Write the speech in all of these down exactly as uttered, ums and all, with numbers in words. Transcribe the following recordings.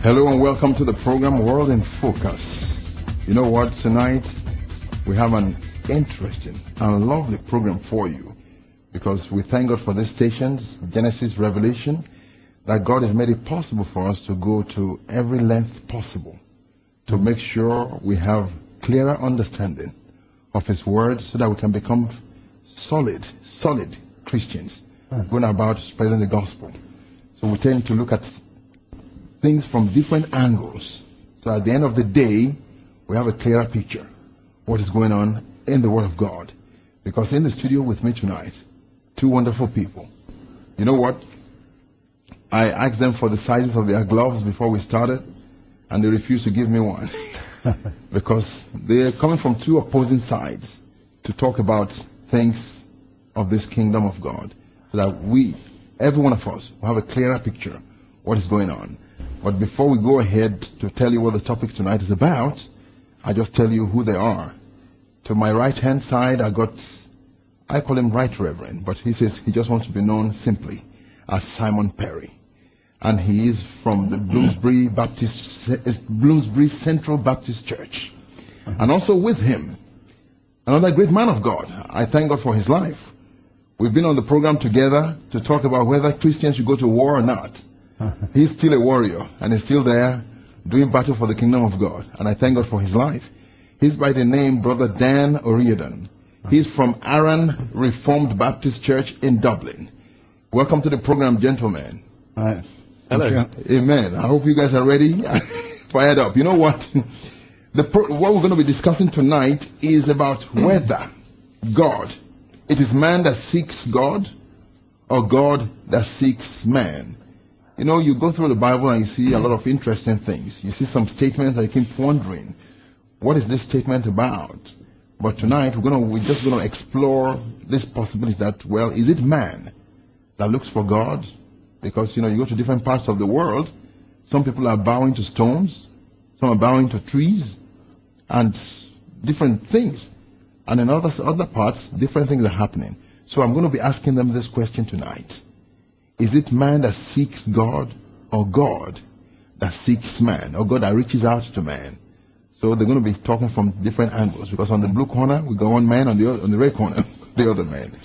Hello and welcome to the program World in Focus. You know what? Tonight we have an interesting and lovely program for you because we thank God for these stations, Genesis, Revelation, that God has made it possible for us to go to every length possible to make sure we have clearer understanding of His Word so that we can become solid, solid Christians going about spreading the gospel. So we tend to look at things from different angles. So at the end of the day, we have a clearer picture what is going on in the Word of God. Because in the studio with me tonight, two wonderful people. You know what? I asked them for the sizes of their gloves before we started, and they refused to give me one. Because they are coming from two opposing sides to talk about things of this kingdom of God. So that we, every one of us, will have a clearer picture what is going on. But before we go ahead to tell you what the topic tonight is about, I just tell you who they are. To my right-hand side, I got, I call him Right Reverend, but he says he just wants to be known simply as Simon Perry. And he is from the Bloomsbury Baptist, Bloomsbury Central Baptist Church. And also with him, another great man of God. I thank God for his life. We've been on the program together to talk about whether Christians should go to war or not. He's still a warrior, and he's still there doing battle for the kingdom of God. And I thank God for his life. He's by the name Brother Dan Oriadon. He's from Aaron Reformed Baptist Church in Dublin. Welcome to the program, gentlemen. Hi. Hello. Amen. I hope you guys are ready. Fired up. You know what? The pro- what we're going to be discussing tonight is about whether God, it is man that seeks God or God that seeks man. You know, you go through the Bible and you see a lot of interesting things. You see some statements and you keep wondering, what is this statement about? But tonight we're gonna we're just gonna explore this possibility that, well, is it man that looks for God? Because, you know, you go to different parts of the world, some people are bowing to stones, some are bowing to trees, and different things. And in other other parts, different things are happening. So I'm going to be asking them this question tonight. Is it man that seeks God, or God that seeks man, or God that reaches out to man? So they're going to be talking from different angles, because on the blue corner we got one man, on the other, on the red corner the other man.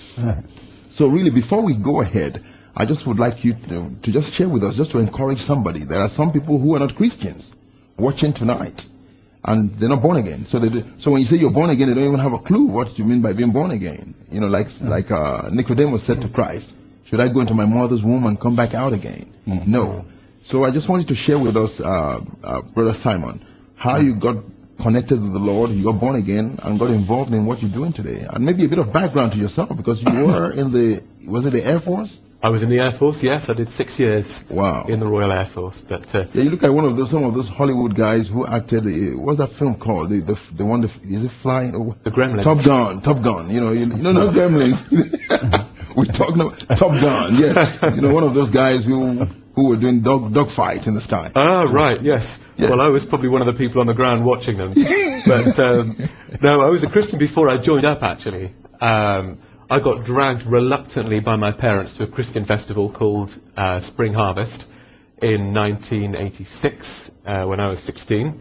So really, before we go ahead, I just would like you to, to just share with us, just to encourage somebody. There are some people who are not Christians watching tonight, and they're not born again. So they do, so when you say you're born again, they don't even have a clue what you mean by being born again. You know, like like uh, Nicodemus said to Christ, should I go into my mother's womb and come back out again? Mm-hmm. No. So I just wanted to share with us, uh, uh, Brother Simon, how you got connected with the Lord, you got born again, and got involved in what you're doing today. And maybe a bit of background to yourself, because you were in the, was it the Air Force? I was in the Air Force, yes. I did six years wow. in the Royal Air Force. But uh, yeah, you look like one of those, some of those Hollywood guys who acted, uh, what's that film called? The the, the one, that, is it Flying? Oh, the Gremlins. Top Gun, Top Gun. You know, you, no, no, Gremlins. We're talking about Top Gun, yes. You know, one of those guys who who were doing dog dog fights in the sky. Ah, right, yes. yes. Well, I was probably one of the people on the ground watching them. But um, no, I was a Christian before I joined up, actually. Um, I got dragged reluctantly by my parents to a Christian festival called uh, Spring Harvest in nineteen eighty-six, uh, when I was sixteen.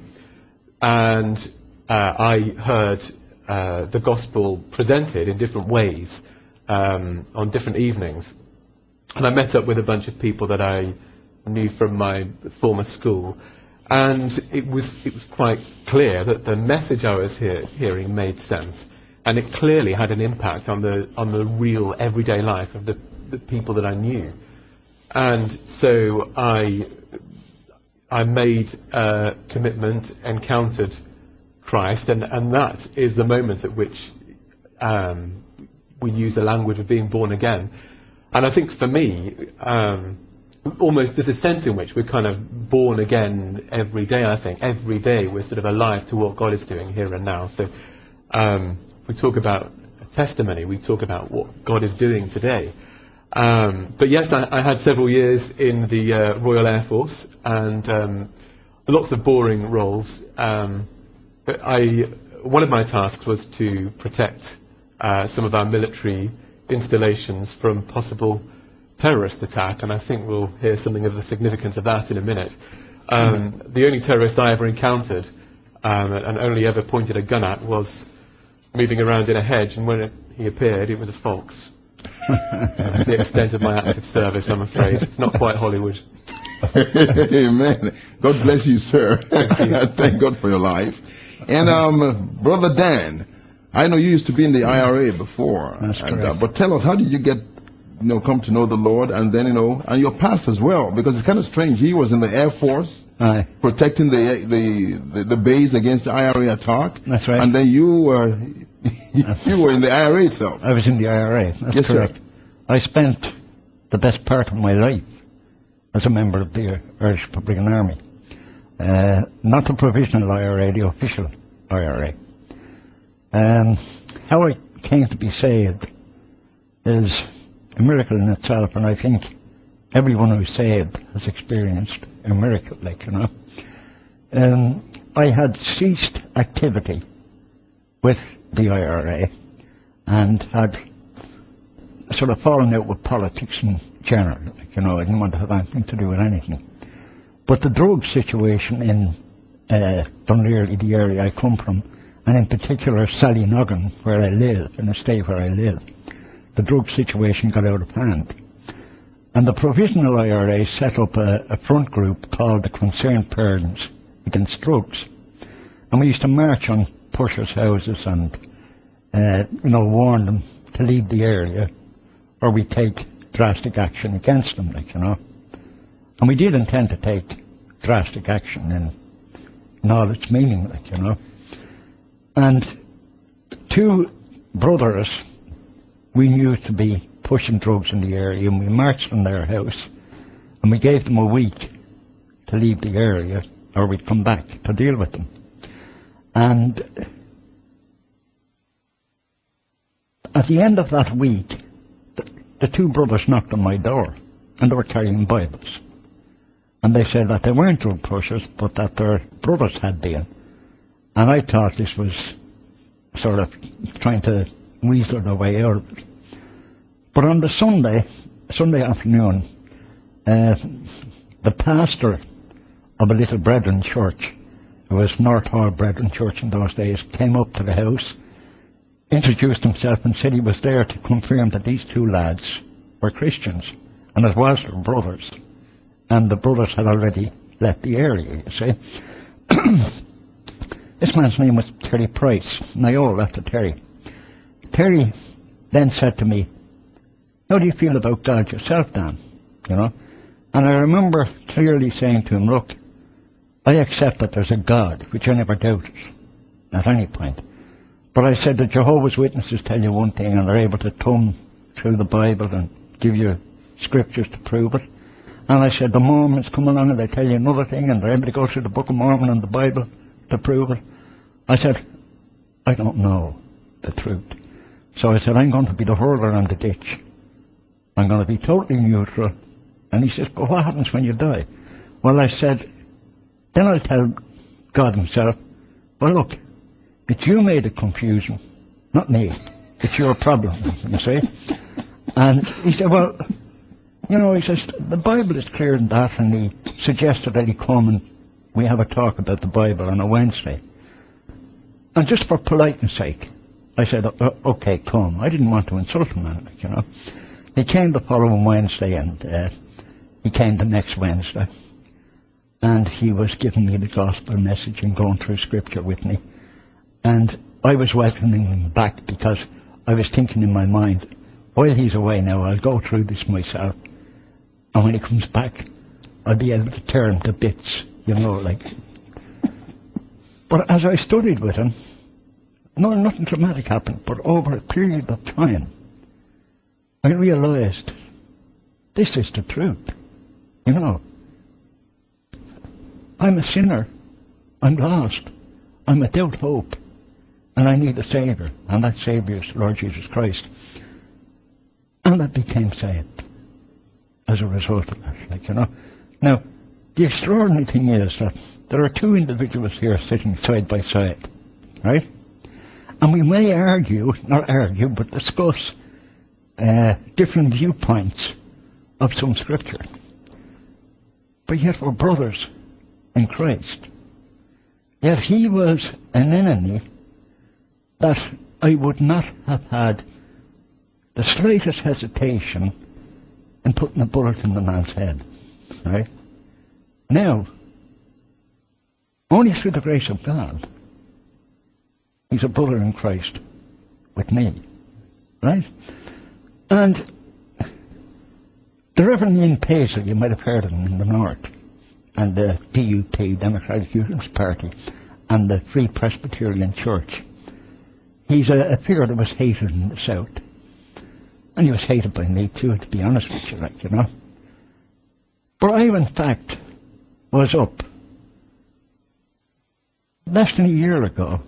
And uh, I heard uh, the gospel presented in different ways um, on different evenings. And I met up with a bunch of people that I knew from my former school. And it was it was quite clear that the message I was hear, hearing made sense. And it clearly had an impact on the on the real everyday life of the, the people that I knew. And so I I made a commitment, encountered Christ, and, and that is the moment at which um, we use the language of being born again. And I think for me, um, almost there's a sense in which we're kind of born again every day, I think. Every day we're sort of alive to what God is doing here and now. So um, we talk about a testimony, we talk about what God is doing today. Um, but yes, I, I had several years in the uh, Royal Air Force, and um, lots of boring roles. Um, but I, one of my tasks was to protect uh, some of our military installations from possible terrorist attack, and I think we'll hear something of the significance of that in a minute. Um, the only terrorist I ever encountered, um, and only ever pointed a gun at, was moving around in a hedge, and when it, he appeared, it was a fox. That's the extent of my active service, I'm afraid. It's not quite Hollywood. Amen. God bless you, sir. Thank you. Thank God for your life. And um, Brother Dan, I know you used to be in the I R A before. That's and, correct. Uh, but tell us, how did you get, you know, come to know the Lord, and then, you know, and your past as well? Because it's kind of strange. He was in the Air Force, Aye. protecting the the the, the base against the I R A attack. That's right. And then you were you were in the I R A itself. I was in the I R A. That's Yes, sir. correct. I spent the best part of my life as a member of the Irish Republican Army. Uh, not the provisional I R A, the official I R A. Um, how I came to be saved is a miracle in itself, and I think everyone who's saved has experienced a miracle, like, you know. Um, I had ceased activity with the I R A and had sort of fallen out with politics in general. Like, you know, I didn't want to have anything to do with anything. But the drug situation in uh, Dunleary, the area I come from, and in particular Sallynoggin, where I live, in the state where I live, the drug situation got out of hand. And the provisional I R A set up a, a front group called the Concerned Parents Against Drugs. And we used to march on pushers' houses and, uh, you know, warn them to leave the area, or we take drastic action against them, like, you know. And we did intend to take drastic action in, in all its meaning, like, you know. And two brothers we knew to be pushing drugs in the area, and we marched on their house, and we gave them a week to leave the area, or we'd come back to deal with them. And at the end of that week, the, the two brothers knocked on my door, and they were carrying Bibles. And they said that they weren't drug pushers, but that their brothers had been. And I thought this was sort of trying to weasel their way out of it. But on the Sunday, Sunday afternoon, uh, the pastor of a little Brethren church, it was North Hall Brethren Church in those days, came up to the house, introduced himself and said he was there to confirm that these two lads were Christians, and it was their brothers. And the brothers had already left the area, you see. This man's name was Terry Price, and I owe that to Terry. Terry then said to me, "How do you feel about God yourself, Dan?" You know? And I remember clearly saying to him, "Look, I accept that there's a God, which I never doubted at any point. But I said that Jehovah's Witnesses tell you one thing, and they're able to thumb through the Bible and give you scriptures to prove it. And I said the Mormons come along and they tell you another thing, and they're able to go through the Book of Mormon and the Bible to prove it. I said, I don't know the truth. So I said, I'm going to be the hurler on the ditch. I'm going to be totally neutral." And he says, "But what happens when you die?" Well, I said, then I'll tell God himself, "Well, look, it's you made the confusion, not me. It's your problem," you see. And he said, "Well, you know," he says, "the Bible is clear in that," and he suggested that he come and we have a talk about the Bible on a Wednesday. And just for politeness sake, I said, o- okay, come. I didn't want to insult him, you know. He came the following Wednesday, and uh, he came the next Wednesday. And he was giving me the gospel message and going through scripture with me. And I was welcoming him back because I was thinking in my mind, while he's away now, I'll go through this myself. And when he comes back, I'll be able to tear him to bits, you know, like. But as I studied with him, no, nothing dramatic happened, but over a period of time, I realized this is the truth, you know. I'm a sinner, I'm lost, I'm without hope, and I need a Saviour, and that Saviour is Lord Jesus Christ. And I became saved as a result of that, like, you know. Now, the extraordinary thing is that there are two individuals here sitting side by side, right? And we may argue, not argue, but discuss uh, different viewpoints of some scripture. But yet we're brothers in Christ. Yet he was an enemy that I would not have had the slightest hesitation in putting a bullet in the man's head. Right? Now, only through the grace of God, he's a brother in Christ with me. Right? And the Reverend Ian Paisley, you might have heard of him in the North, and the D U P, Democratic Unionist Party, and the Free Presbyterian Church. He's a, a figure that was hated in the South. And he was hated by me too, to be honest with you, like, you know. But I, in fact, was up less than a year ago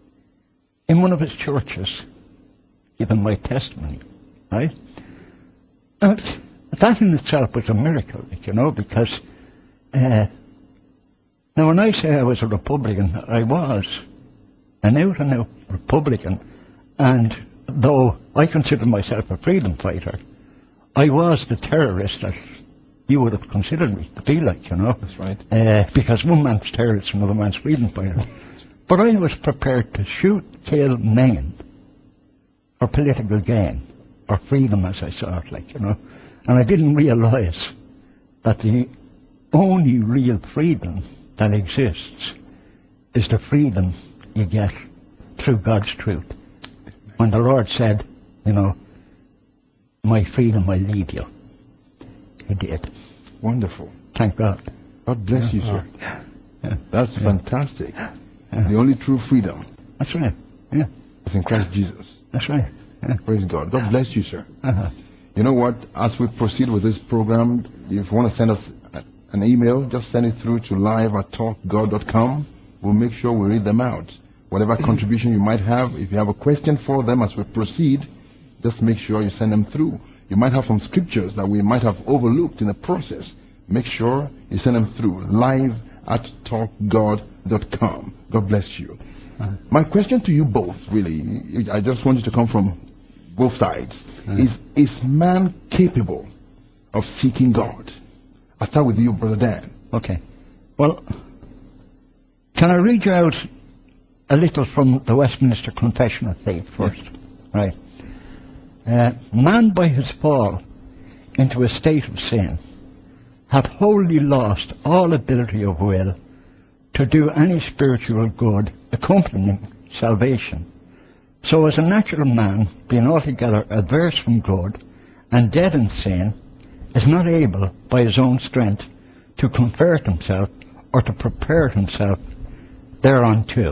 in one of his churches, giving my testimony, right? And that in itself was a miracle, like, you know, because uh, now when I say I was a Republican, I was an out-and-out Republican, and though I consider myself a freedom fighter, I was the terrorist that you would have considered me to be like, you know. That's right. Uh, because one man's terrorist, another man's freedom fighter. But I was prepared to shoot, kill, maim for political gain, or freedom as I saw it, like, you know. And I didn't realise that the only real freedom that exists is the freedom you get through God's truth. When the Lord said, you know, my freedom I leave you, he did. Wonderful. Thank God. God bless you, sir. Yeah. That's Yeah. fantastic. Yeah. The only true freedom That's right. Yeah. is in Christ Jesus. That's right. Yeah. Praise God. God bless you, sir. Uh-huh. You know what? As we proceed with this program, if you want to send us an email, just send it through to live at talk god dot com. We'll make sure we read them out. Whatever contribution you might have, if you have a question for them as we proceed, just make sure you send them through. You might have some scriptures that we might have overlooked in the process. Make sure you send them through live at talk god dot com. God bless you. Uh-huh. My question to you both, really, I just want you to come from both sides. Uh-huh. Is is man capable of seeking God? I'll start with you, Brother Dan. Okay. Well, can I read you out a little from the Westminster Confession of Faith first? Yes. Right. Uh, man by his fall into a state of sin hath wholly lost all ability of will to do any spiritual good accompanying salvation. So as a natural man, being altogether averse from good and dead in sin, is not able by his own strength to convert himself or to prepare himself thereunto.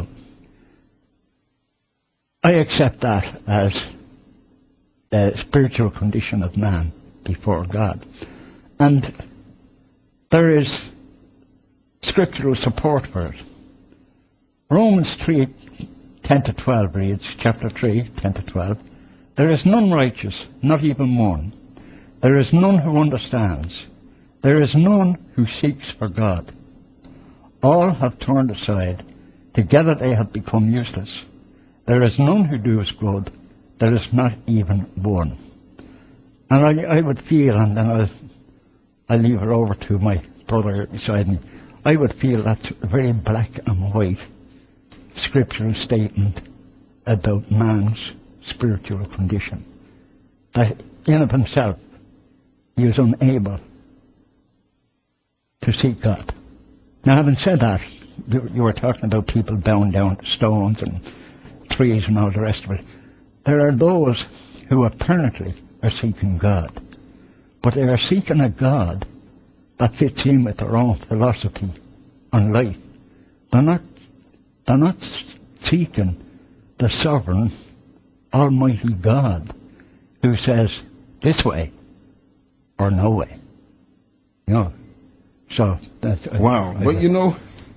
I accept that as the spiritual condition of man before God. And there is scriptural support for it. Romans three, ten to twelve reads, chapter three, ten to twelve, there is none righteous, not even one. There is none who understands. There is none who seeks for God. All have turned aside. Together they have become useless. There is none who does good. There is not even one. And I, I would feel, and then I'll, I'll leave it over to my brother beside me, I would feel that's a very black and white scriptural statement about man's spiritual condition. That in of himself, he is unable to seek God. Now, having said that, you were talking about people bound down to stones and trees and all the rest of it. There are those who apparently are seeking God, but they are seeking a God that fits in with their own philosophy on life. They're not, they're not seeking the sovereign, almighty God who says this way or no way. You know, so that's... Wow, I, I, but you know,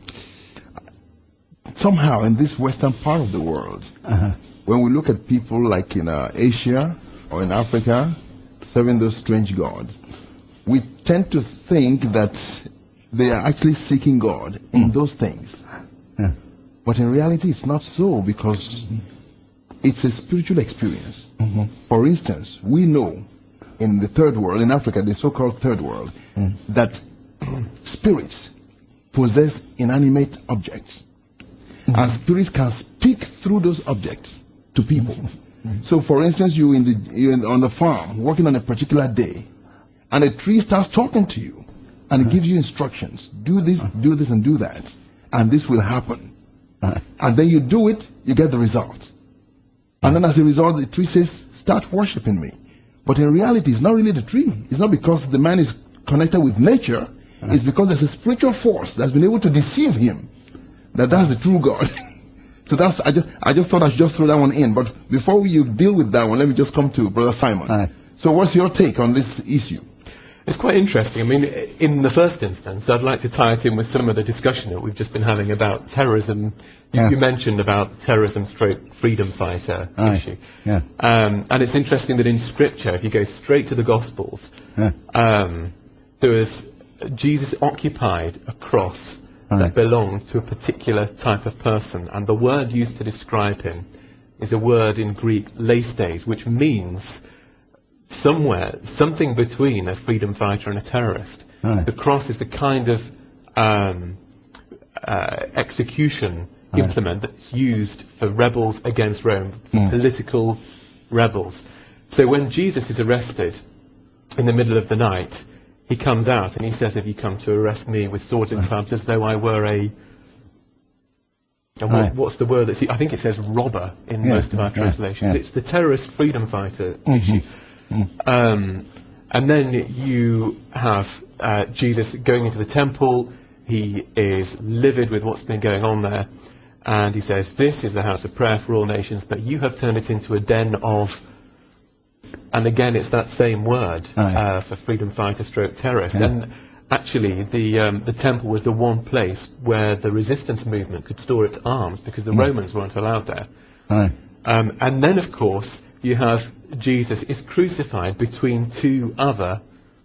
somehow in this western part of the world, uh-huh. when we look at people like in uh, Asia or in Africa serving those strange gods, we tend to think that they are actually seeking God in mm. those things. Yeah. But in reality, it's not so, because it's a spiritual experience. Mm-hmm. For instance, we know in the third world, in Africa, the so-called third world, mm. that spirits possess inanimate objects. Mm-hmm. And spirits can speak through those objects to people. Mm-hmm. So, for instance, you in the you're in, on the farm working on a particular day, and a tree starts talking to you, and it gives you instructions: do this, do this, and do that, and this will happen. Uh-huh. And then you do it, you get the result. And then as a result, the tree says, "Start worshiping me." But in reality, it's not really the tree. It's not because the man is connected with nature. Uh-huh. It's because there's a spiritual force that's been able to deceive him that that's the true God. So that's I just I just thought I should just throw that one in. But before you deal with that one, let me just come to Brother Simon. Hi. So what's your take on this issue? It's quite interesting. I mean, in the first instance, I'd like to tie it in with some of the discussion that we've just been having about terrorism. Yeah. You mentioned about terrorism stroke freedom fighter Aye. issue. Yeah. Um, and it's interesting that in Scripture, if you go straight to the Gospels, Yeah. um, there was Jesus occupied a cross Aye. that belonged to a particular type of person, and the word used to describe him is a word in Greek, leistes, which means somewhere, something between a freedom fighter and a terrorist. Aye. The cross is the kind of um, uh, execution Aye. implement that's used for rebels against Rome, for Mm. political rebels. So when Jesus is arrested in the middle of the night, he comes out and he says, "Have you come to arrest me with swords and clubs as though I were a..." And what, what's the word that's... I think it says robber in Yeah, most of our yeah, translations. yeah. It's the terrorist freedom fighter Mhm. issue. Mm. Um, and then you have uh, Jesus going into the temple. He is livid with what's been going on there. And he says, "This is the house of prayer for all nations, but you have turned it into a den of..." And again, it's that same word Aye. uh, for freedom fighter stroke terrorist. Yeah. And actually, the um, the temple was the one place where the resistance movement could store its arms, because the Mm. Romans weren't allowed there. Aye. Um, and then, of course, you have Jesus is crucified between two other...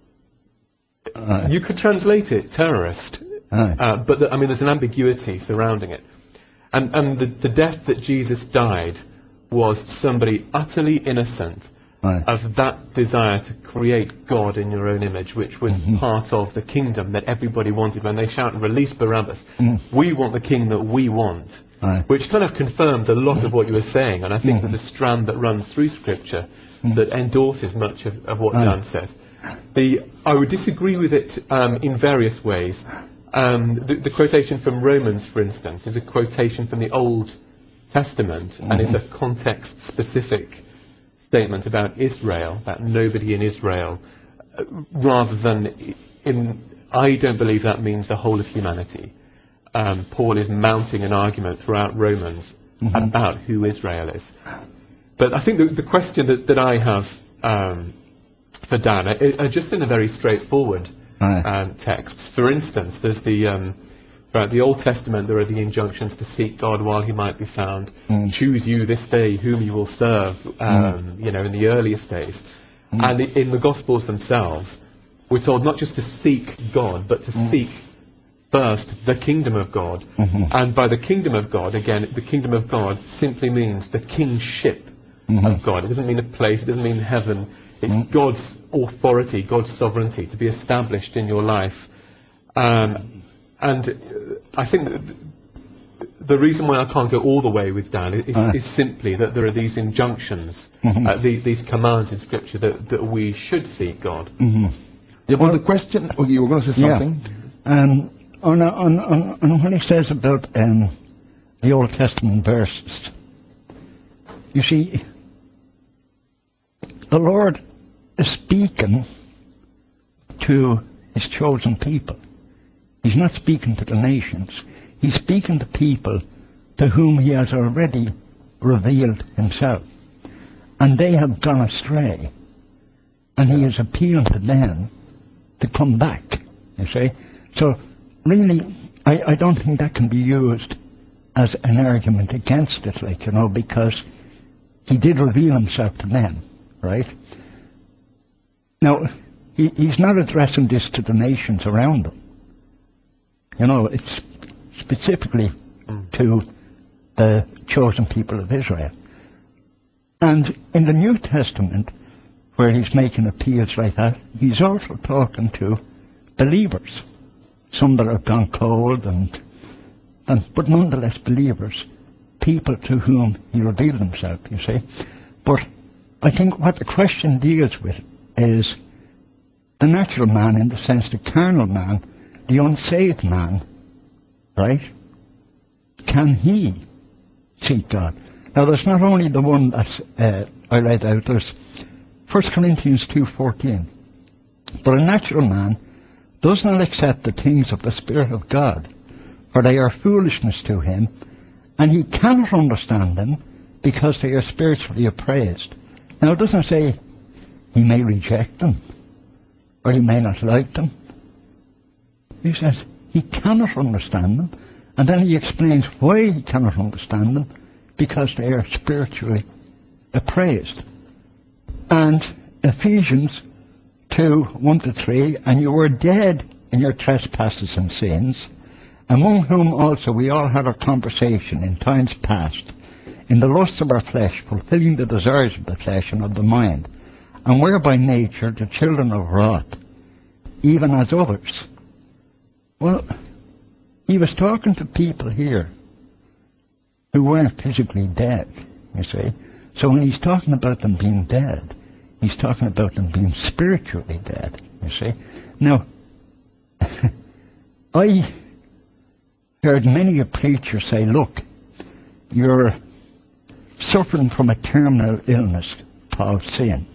Aye. You could translate it terrorist, Aye. uh, but the, I mean, there's an ambiguity surrounding it. And, and the, the death that Jesus died was somebody utterly innocent Aye. of that desire to create God in your own image, which was Mhm. part of the kingdom that everybody wanted. When they shout and release Barabbas, Mm. we want the king that we want, Aye. which kind of confirmed a lot of what you were saying. And I think Mhm. there's a strand that runs through Scripture Mm. that endorses much of, of what Aye. Dan says. The, I would disagree with it um, in various ways. Um, the, the quotation from Romans, for instance, is a quotation from the Old Testament, and it's a context-specific statement about Israel, about nobody in Israel, uh, rather than in... I don't believe that means the whole of humanity. Um, Paul is mounting an argument throughout Romans Mhm. about who Israel is. But I think the, the question that, that I have um, for Dan are, are just in a very straightforward Aye. um, texts. For instance, there's the um, throughout the Old Testament there are the injunctions to seek God while He might be found. Mm. Choose you this day whom you will serve. Um, You know, in the earliest days, Mm. and i- in the Gospels themselves, we're told not just to seek God, but to Mm. seek first the kingdom of God. Mhm. And by the kingdom of God, again, the kingdom of God simply means the kingship Mhm. of God. It doesn't mean a place, it doesn't mean heaven. It's Mm. God's authority, God's sovereignty to be established in your life. Um, and uh, I think that th- the reason why I can't go all the way with Dan is, Aye. is simply that there are these injunctions, Mhm. uh, the, these commands in Scripture that, that we should seek God. Mhm. Yeah, but the question... Okay, you were going to say Yeah. something? Um, on, on, on, on what he says about um, the Old Testament verses, you see, the Lord is speaking to His chosen people. He's not speaking to the nations. He's speaking to people to whom He has already revealed Himself. And they have gone astray. And He is appealing to them to come back, you see. So, really, I, I don't think that can be used as an argument against it, like, you know, because He did reveal Himself to them, right? Now, he, He's not addressing this to the nations around Him. You know, it's specifically Mm. to the chosen people of Israel. And in the New Testament, where He's making appeals like that, He's also talking to believers. some that have gone cold, and, and but nonetheless believers, people to whom he revealed himself, you see. But I think what the question deals with is the natural man, in the sense the carnal man, the unsaved man, right? Can he seek God? Now there's not only the one that uh, I read out, there's First Corinthians two fourteen. But a natural man does not accept the things of the Spirit of God, for they are foolishness to him, and he cannot understand them, because they are spiritually appraised. Now it doesn't say he may reject them, or he may not like them. He says he cannot understand them, and then he explains why he cannot understand them, because they are spiritually appraised. And Ephesians two, one to three, and you were dead in your trespasses and sins, among whom also we all had our conversation in times past, in the lusts of our flesh, fulfilling the desires of the flesh and of the mind, and were by nature the children of wrath, even as others. Well, he was talking to people here who weren't physically dead, you see. So when he's talking about them being dead, he's talking about them being spiritually dead, you see. Now, I heard many a preacher say, look, you're suffering from a terminal illness called sin,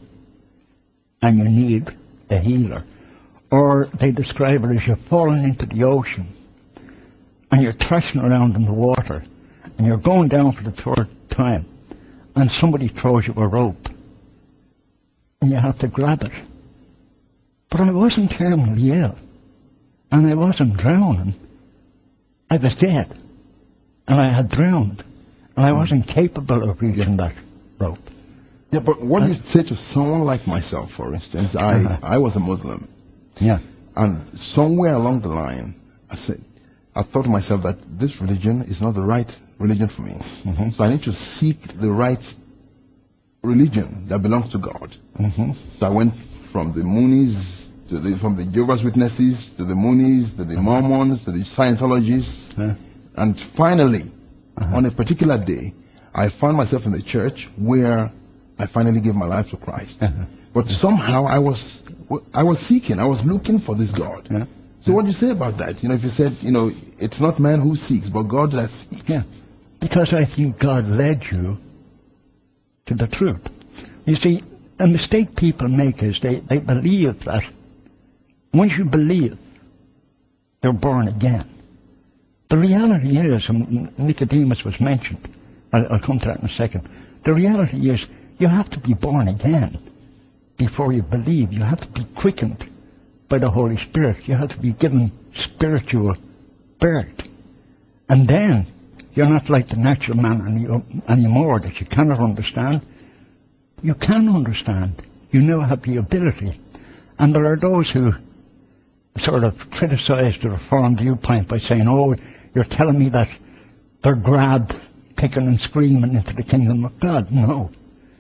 and you need a healer. Or they describe it as you're falling into the ocean, and you're thrashing around in the water, and you're going down for the third time, and somebody throws you a rope, and you have to grab it. But I wasn't terminally ill, and I wasn't drowning. I was dead, and I had drowned, and I wasn't capable of reaching that rope. Yeah, but what do you say to someone like myself, for instance? I, uh-huh. I was a Muslim. Yeah. And somewhere along the line, I said, I thought to myself that this religion is not the right religion for me. Mm-hmm. So I need to seek the right religion that belongs to God. Mm-hmm. So I went from the Moonies, to the, from the Jehovah's Witnesses, to the Moonies, to the uh-huh. Mormons, to the Scientologists. Uh-huh. And finally, uh-huh. on a particular day, I found myself in the church where I finally gave my life to Christ. Uh-huh. But somehow I was I was seeking, I was looking for this God. Yeah. So what do you say about that? You know, if you said, you know, it's not man who seeks, but God that seeks. Yeah. Because I think God led you to the truth. You see, a mistake people make is they, they believe that once you believe, you're born again. The reality is, and Nicodemus was mentioned, I'll, I'll come to that in a second. The reality is, you have to be born again before you believe. You have to be quickened by the Holy Spirit. You have to be given spiritual birth. And then you're not like the natural man any, anymore that you cannot understand. You can understand. You now have the ability. And there are those who sort of criticize the Reformed viewpoint by saying, oh, you're telling me that they're grabbed, kicking and screaming into the kingdom of God. No.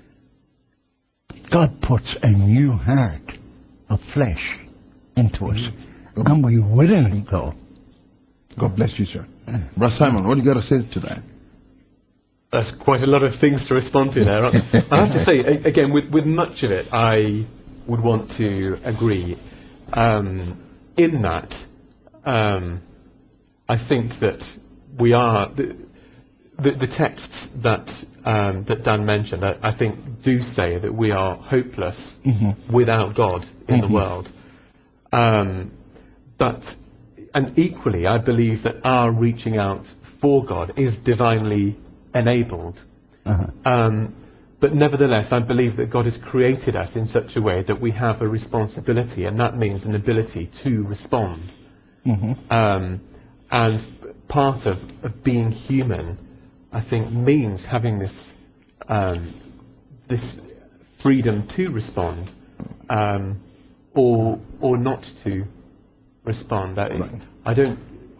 God puts a new heart of flesh into us, mm-hmm. and we willingly go. God bless you, sir. Uh, Brother Simon, what do you got to say to that? That's quite a lot of things to respond to there. I have to say, again, with, with much of it, I would want to agree. Um, in that, um, I think that we are... The, The, the texts that um, that Dan mentioned, I, I think, do say that we are hopeless mm-hmm. without God in mm-hmm. the world. Um, but, and equally, I believe that our reaching out for God is divinely enabled. Uh-huh. Um, but nevertheless, I believe that God has created us in such a way that we have a responsibility, and that means an ability to respond. Mm-hmm. Um, and part of, of being human, I think, means having this um, this freedom to respond, um, or or not to respond. I, right. I don't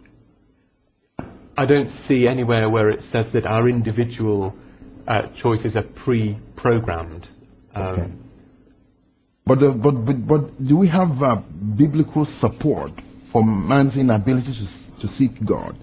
I don't see anywhere where it says that our individual uh, choices are pre-programmed. Um, okay. But, uh, but but but do we have uh, biblical support for man's inability to, to seek God?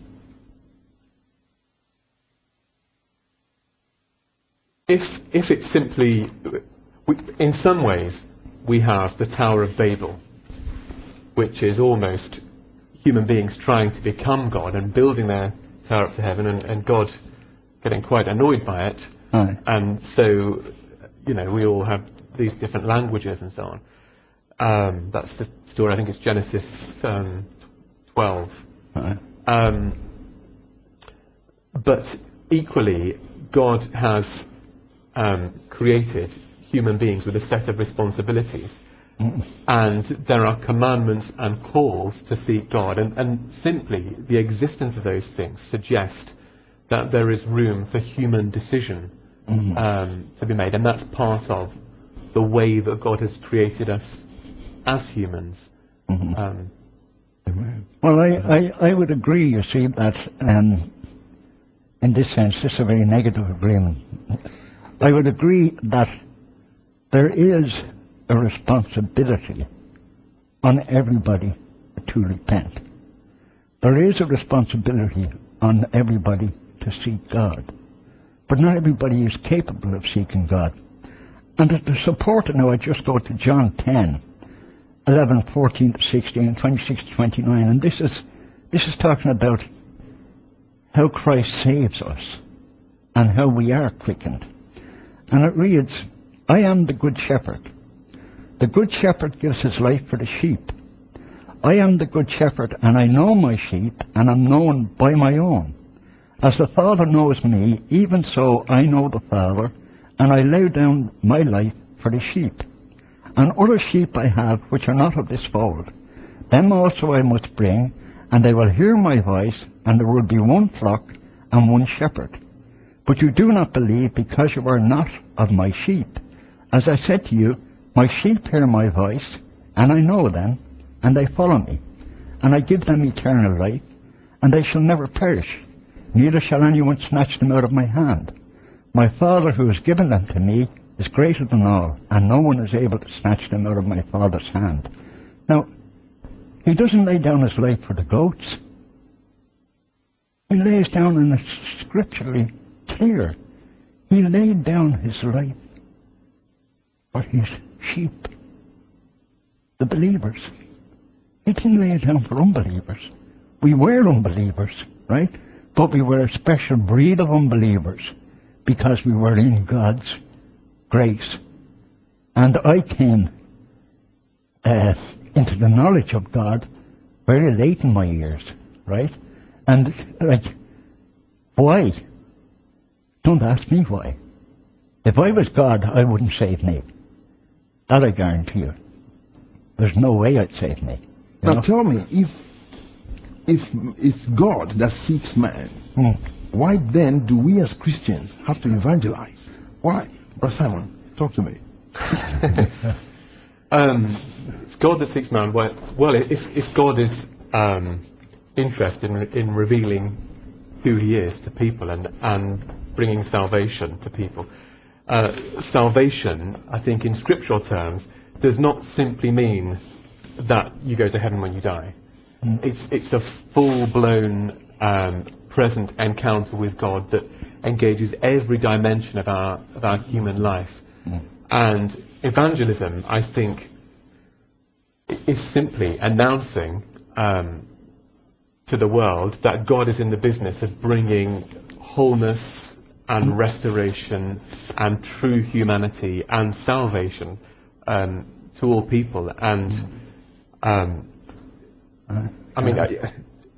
If, if it's simply, we, in some ways, we have the Tower of Babel, which is almost human beings trying to become God and building their tower up to heaven, and, and God getting quite annoyed by it. Aye. And so, you know, we all have these different languages and so on. Um, that's the story. I think it's Genesis um, twelve. Aye. Um, but equally, God has um, created human beings with a set of responsibilities. Mm. And there are commandments and calls to seek God. And, and simply, the existence of those things suggest that there is room for human decision Mm. um, to be made. And that's part of the way that God has created us as humans. Mm-hmm. Um, Well, I, I, I would agree, you see, that um, in this sense, this is a very negative agreement. I would agree that there is a responsibility on everybody to repent. There is a responsibility on everybody to seek God. But not everybody is capable of seeking God. And to support it now, I just go to John ten, eleven, fourteen to sixteen, twenty-six to twenty-nine, and this is this is talking about how Christ saves us and how we are quickened. And it reads, I am the good shepherd. The good shepherd gives his life for the sheep. I am the good shepherd, and I know my sheep, and am known by my own. As the Father knows me, even so I know the Father, and I lay down my life for the sheep. And other sheep I have, which are not of this fold. Them also I must bring, and they will hear my voice, and there will be one flock and one shepherd. But you do not believe, because you are not of my sheep. As I said to you, my sheep hear my voice, and I know them, and they follow me. And I give them eternal life, and they shall never perish, neither shall anyone snatch them out of my hand. My Father who has given them to me is greater than all, and no one is able to snatch them out of my Father's hand. Now, he doesn't lay down his life for the goats. He lays down, and it's scripturally clear, he laid down his life for his sheep, the believers. He didn't lay it down for unbelievers. We were unbelievers, right? But we were a special breed of unbelievers because we were in God's grace. And I came uh, into the knowledge of God very late in my years, right? And, like, why? Don't ask me why. If I was God, I wouldn't save me. That I guarantee you. There's no way I'd save me. Now know? tell me, if if it's God that seeks man, Hmm. why then do we as Christians have to evangelize? Why? Brother Simon, talk to me. um, it's God that seeks man. Well, well if, if God is um, interested in, in revealing who he is to people and, and bringing salvation to people, uh, salvation, I think in scriptural terms, does not simply mean that you go to heaven when you die. Mm. It's it's a full-blown um, present encounter with God that engages every dimension of our of our human life. Mm. And evangelism, I think, is simply announcing um, to the world that God is in the business of bringing wholeness and restoration and true humanity and salvation um, to all people. And um, I mean, I,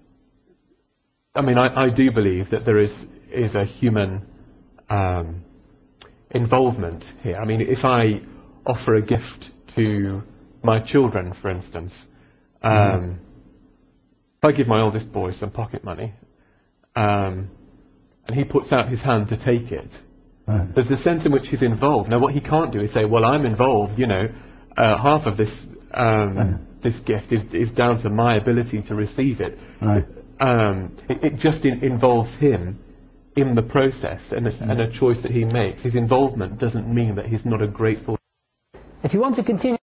I mean, I, I do believe that there is is a human um, involvement here. I mean, if I offer a gift to my children, for instance, um, mm-hmm. if I give my oldest boy some pocket money, um, and he puts out his hand to take it, mm-hmm. there's a sense in which he's involved. Now, what he can't do is say, well, I'm involved, you know, uh, half of this um, mm-hmm. this gift is, is down to my ability to receive it. Right. Um, it, it just in, involves him in the process and a, mm-hmm. and a choice that he makes. His involvement doesn't mean that he's not a grateful... If you want to continue...